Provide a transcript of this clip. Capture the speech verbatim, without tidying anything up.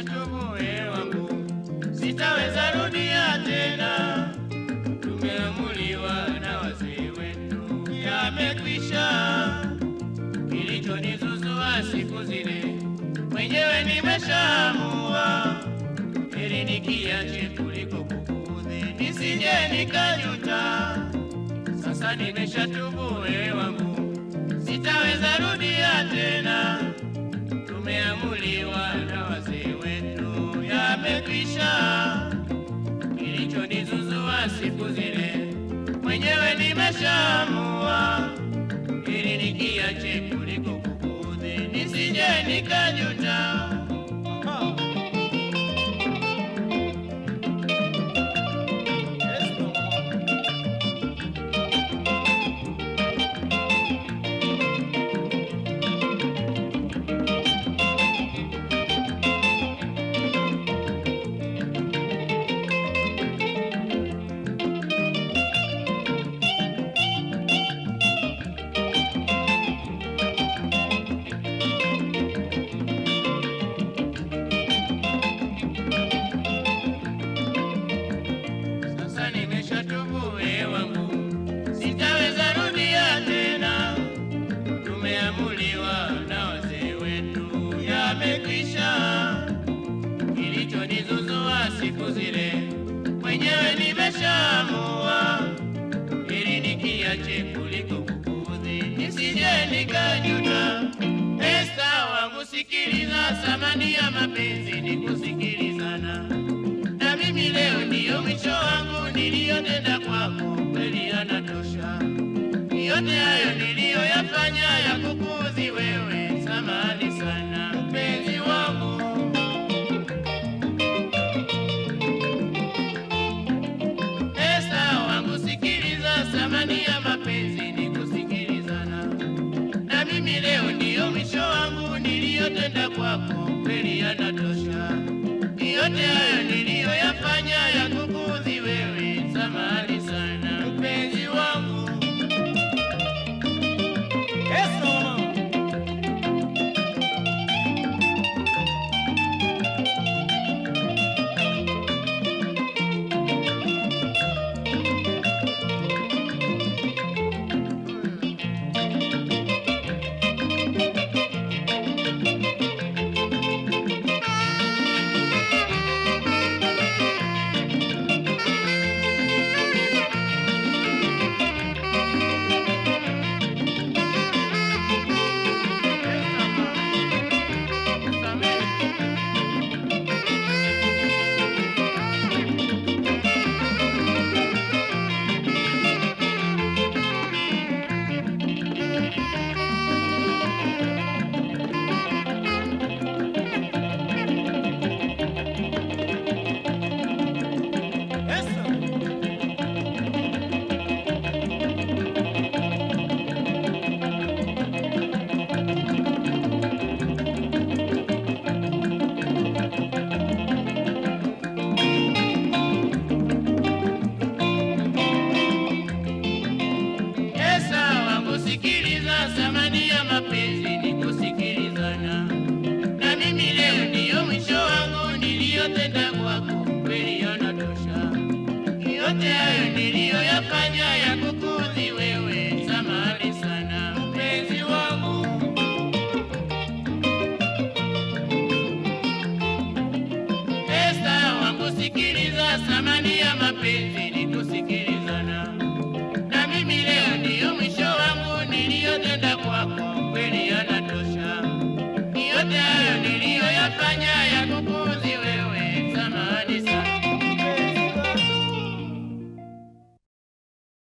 nimeshatubu ewe wangu, sitaweza rudia tena. Tumeamuliwa na wazee wetu, yamekwisha. Kilichonizuzua siku zile mwenyewe nimeshaamua, heri nikiache kuliko kukuudhi, nisije nikajuta. Sasa nimeshatubu ewe wangu, sitaweza rudia tena. Tumeamuliwa na wazee wetu, yamekwisha. Kilichonizuzua siku zile mwenyewe nimeshaamua, heri nikiache kuliko kukuudhi, nisije nikajuta. Kilichonizuzua siku zile mwenyewe nimeshaamua, heri nikiache kuliko kukuudhi, nisije nikajuta. Esta wangu sikiliza, thamani ya mapenzi ni kusikilizana. Na mimi leo ndiyo mwisho wangu, niliyotenda kwako kweli yanatosha. Yote hayo niliyoyafanya ya kukuudhi wewe, samahani sana mpenzi wangu. Esta wangu sikiliza, thamani ya mapenzi ni kusikilizana. Na mimi leo ndiyo mwisho wangu, niliyotenda kwako kweli yanatosha. Yote hayo niliyoyafanya ya kukuudhi wewe, samahani sana mpenzi wangu. Yote hayo niliyoyafanya ya kukuudhi wewe, samahani sana mpenzi wangu. Esta wangu sikiliza, thamani ya mapenzi